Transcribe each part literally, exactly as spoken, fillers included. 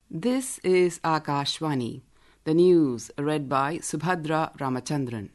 This is Akashvani. The news read by Subhadra Ramachandran.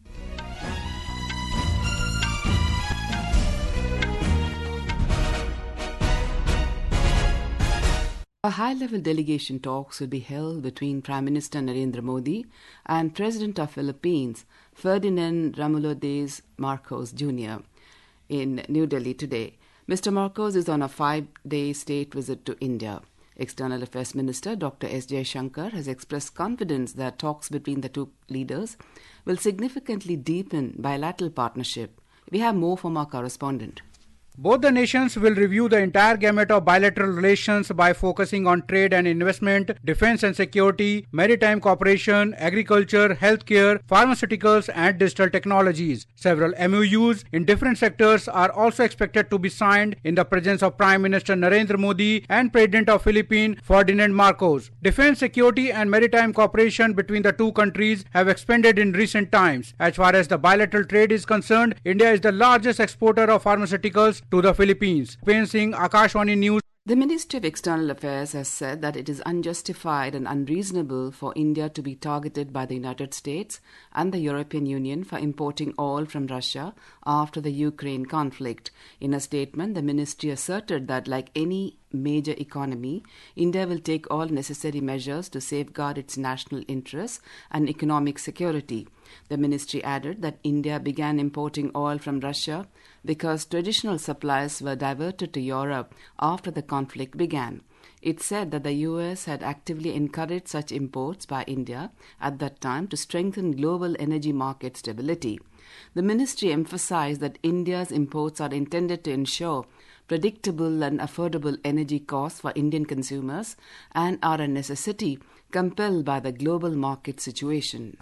A high-level delegation talks will be held between Prime Minister Narendra Modi and President of Philippines Ferdinand Romualdez Marcos Junior in New Delhi today. Mister Marcos is on a five-day state visit to India. External Affairs Minister Doctor S. Jaishankar has expressed confidence that talks between the two leaders will significantly deepen bilateral partnership. We have more from our correspondent. Both the nations will review the entire gamut of bilateral relations by focusing on trade and investment, defense and security, maritime cooperation, agriculture, healthcare, pharmaceuticals and digital technologies. Several M O Us in different sectors are also expected to be signed in the presence of Prime Minister Narendra Modi and President of Philippines Ferdinand Marcos. Defense, security and maritime cooperation between the two countries have expanded in recent times. As far as the bilateral trade is concerned, India is the largest exporter of pharmaceuticals to the Philippines. Pen Singh, Akashvani News. The Ministry of External Affairs has said that it is unjustified and unreasonable for India to be targeted by the United States and the European Union for importing oil from Russia after the Ukraine conflict. In a statement, the ministry asserted that, like any major economy, India will take all necessary measures to safeguard its national interests and economic security. The ministry added that India began importing oil from Russia because traditional supplies were diverted to Europe after the conflict began. It said that the U S had actively encouraged such imports by India at that time to strengthen global energy market stability. The ministry emphasized that India's imports are intended to ensure predictable and affordable energy costs for Indian consumers and are a necessity compelled by the global market situation.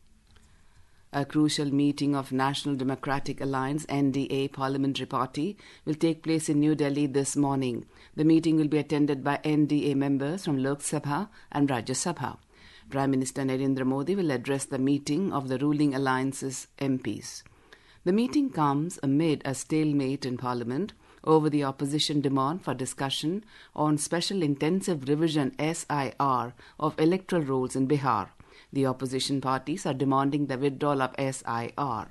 A crucial meeting of National Democratic Alliance N D A Parliamentary Party will take place in New Delhi this morning. The meeting will be attended by N D A members from Lok Sabha and Rajya Sabha. Prime Minister Narendra Modi will address the meeting of the ruling alliance's M Ps. The meeting comes amid a stalemate in Parliament over the opposition demand for discussion on Special Intensive Revision S I R of electoral rolls in Bihar. The opposition parties are demanding the withdrawal of S I R.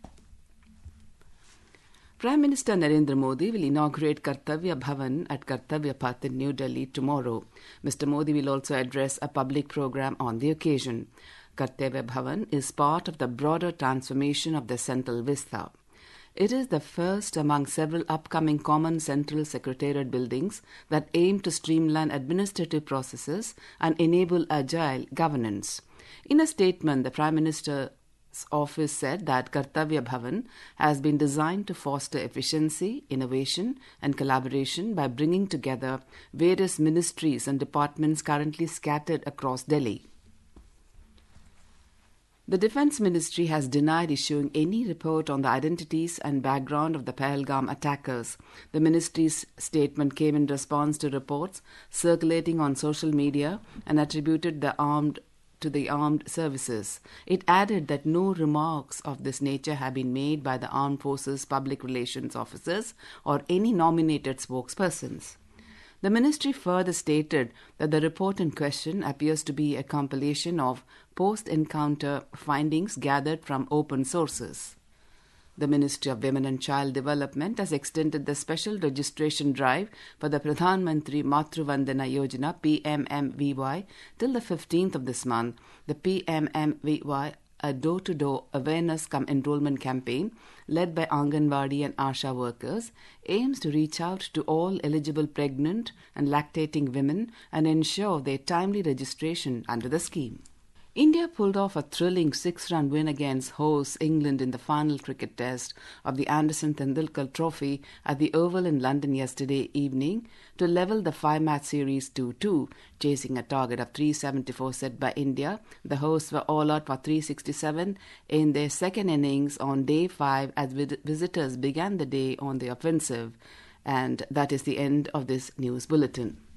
Prime Minister Narendra Modi will inaugurate Kartavya Bhavan at Kartavya Path in New Delhi tomorrow. Mister Modi will also address a public program on the occasion. Kartavya Bhavan is part of the broader transformation of the Central Vista. It is the first among several upcoming common central secretariat buildings that aim to streamline administrative processes and enable agile governance. In a statement, the Prime Minister's office said that Kartavya Bhavan has been designed to foster efficiency, innovation and collaboration by bringing together various ministries and departments currently scattered across Delhi. The Defence Ministry has denied issuing any report on the identities and background of the Pahalgam attackers. The ministry's statement came in response to reports circulating on social media and attributed the armed to the armed services. It added that no remarks of this nature have been made by the armed forces public relations officers or any nominated spokespersons. The ministry further stated that the report in question appears to be a compilation of post-encounter findings gathered from open sources. The Ministry of Women and Child Development has extended the special registration drive for the Pradhan Mantri Matru Vandana Yojana P M M V Y till the fifteenth of this month. The P M M V Y, a door-to-door awareness cum enrollment campaign led by Anganwadi and Asha workers, aims to reach out to all eligible pregnant and lactating women and ensure their timely registration under the scheme. India pulled off a thrilling six-run win against hosts England in the final cricket test of the Anderson Tendulkar Trophy at the Oval in London yesterday evening to level the five-match series two two, chasing a target of three seventy-four set by India. The hosts were all out for three sixty-seven in their second innings on day five as visitors began the day on the offensive. And that is the end of this news bulletin.